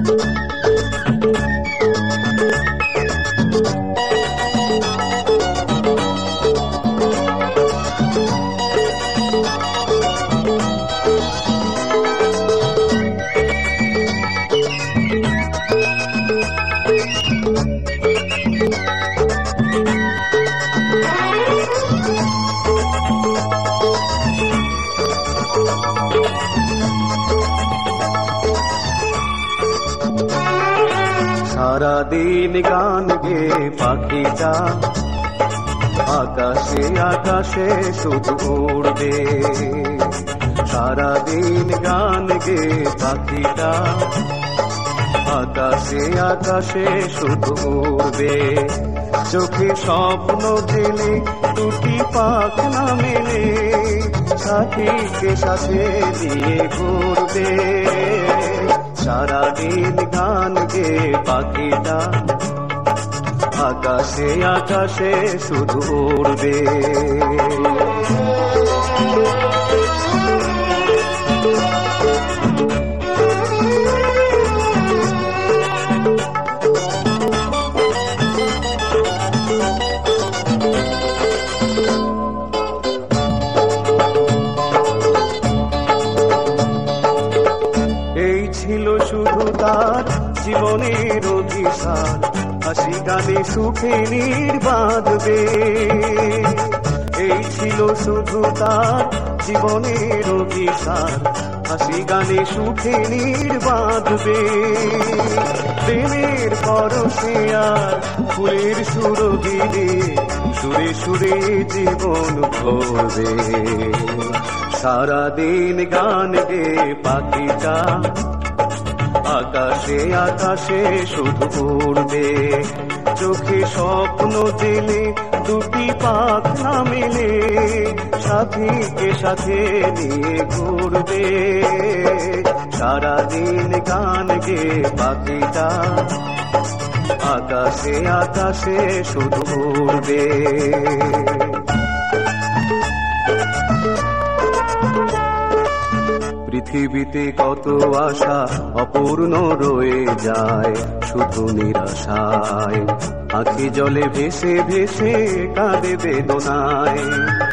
সারাদিন গান গে পাখিটা আকাশে আকাশে শুধু উড়বে। সারাদিন গান গে পাখিটা আকাশে আকাশে শুধু উড়বে। চোখে স্বপ্ন জেলে দুটি পাখনা মেলে সাথীকে সাথে নিয়ে ঘুরবে। সারাদিন গান গে পাখিটা আকাশে আকাশে শুধু উড়বে। ছিল শুধু তার জীবনের অভিশাপ, হাসি গানে সুখে নির্বাঁধবে। এই ছিল শুধু তার জীবনের অভিশাপ, হাসি গানে সুখে নির্বাঁধবে। প্রেমের পরশে আর ফুলের সুরভিলে সুরে সুরে জীবন ভরবে। সারাদিন গান গে পাখিটা আকাশে আকাশে শুধু উড়বে। চোখে স্বপ্ন জেলে দুটি পাখনা মেলে সাথীকে সাথে নিয়ে ঘুরবে। সারাদিন গান গে পাখিটা আকাশে আকাশে শুধু উড়বে। পৃথিবীতে কত আশা অপূর্ণ রয়ে যায় শুধু নিরাশায়, আঁখি জলে ভেসে ভেসে কাঁদে বেদনায়।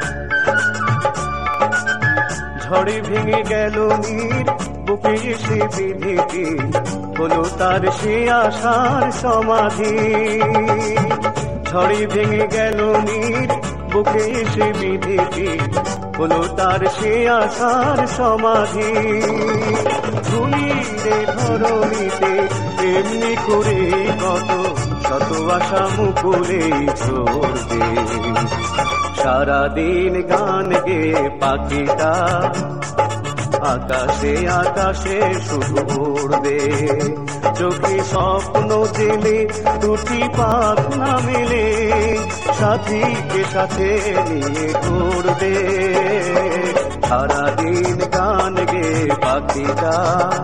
ঝড়ে ভেঙে গেল নীর বুকে এসে বিধিটি হলো তার সে আশার সমাধি। ঝড়ে ভেঙে গেল নীর বুকে এসে বিধিটি হলো তার সে আশার সমাধি। ধুলিরে ধরণীতে এমনি করে কত শত আশা মুকুলে ঝরবে। সারাদিন গান গে পাখিটা আকাশে আকাশে শুধু উড়বে। চোখে স্বপ্ন জেলে দুটি পাখনা মেলে সাথীকে সাথে নিয়ে ঘুরবে। সারাদিন গান গে পাখিটা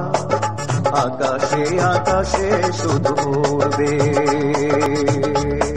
আকাশে আকাশে শুধু উড়বে।